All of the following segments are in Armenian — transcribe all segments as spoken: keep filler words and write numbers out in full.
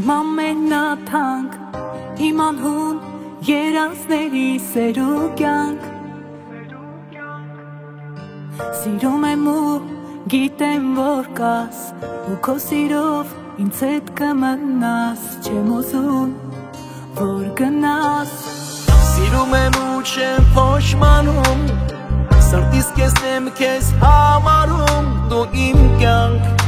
Իմ ամենաթանկ, իմ անհուն երազների սեր ու կյանք Սիրում եմ ու գիտեմ որ կաս ու քո սիրով ինձ հետ կմնաս Չեմ ուզում որ գնաս Սիրում եմ ու չեմ փոշմանում Սրտիս կես եմ քեզ համարում Դու իմ կյանք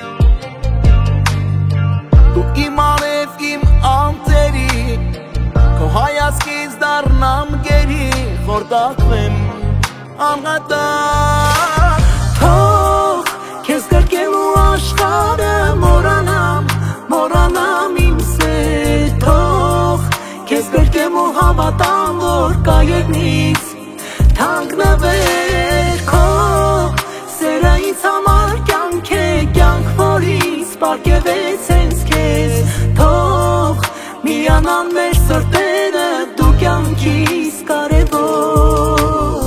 Դու իմ արև իմ անտերի Քո հայացքից դառնամ գերի Խորտակվեմ անհատակ Թող քեզ գրկեմ ու աշխարհը մոռանամ Մոռանամ իմ սեր Թող քեզ գրկեմ ու հավատամ որ կա երնից Թանկ նվեր քո Սերը ինձ համար կյանք է Կյանք որ ինձ պարգևեց հենց քեզ Թող միանան մեր սրտերը Դու կյանքիս կարևոր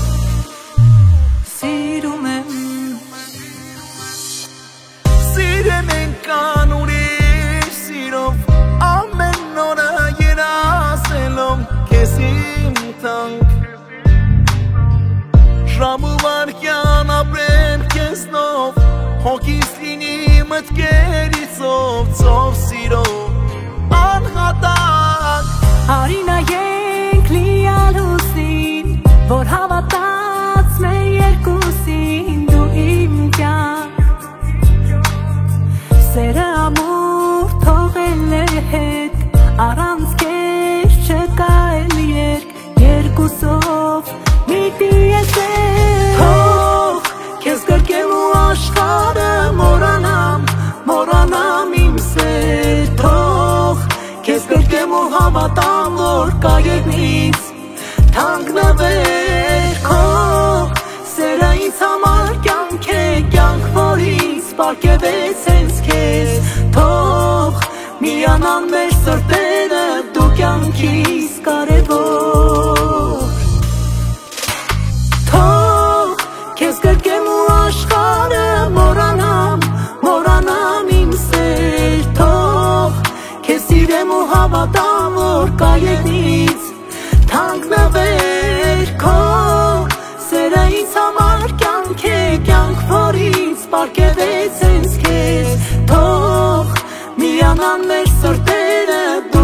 Սիրում եմ Սիրեմ ենք անուրիշ սիրով Ամեն օրը երազելով Քեզ իմ թանկ Ժամ ու վարկյան ապրեմ քեզնով Հոգիս լինի մտքերից ով Ծով սիրով անհատակ Արի նայենք լիալուսին Որ հավատաց մեր երկուսին Դու իմ կյանք Սերը ամուր թողել է հետ Առանց կեզ չկա էլ երկ Երկուսով միտի ես է Թող քեզ գրկեմ ու աշխարհը մոռանամ Մոռանամ իմ սեր Թող քեզ գրկեմ ու հավատամ որ կա երնից Թանկ նվեր քո Սերը ինձ համար կյանք է Կյանք որ ինձ պարգևեց հենց քեզ Թող միանան մեր սրտերը Դու կյանքիս կարևոր Թող քեզ գրկեմ ու աշխարհը մոռանամ Մոռանամ իմ սեր Թող քեզ սիրեմ ու հավատամ որ կա երնից Թանկ նվեր քո Սերը ինձ համար կյանք է Կյանք որ ինձ պարգևեց հենց քեզ Թող միանան մեր սրտերը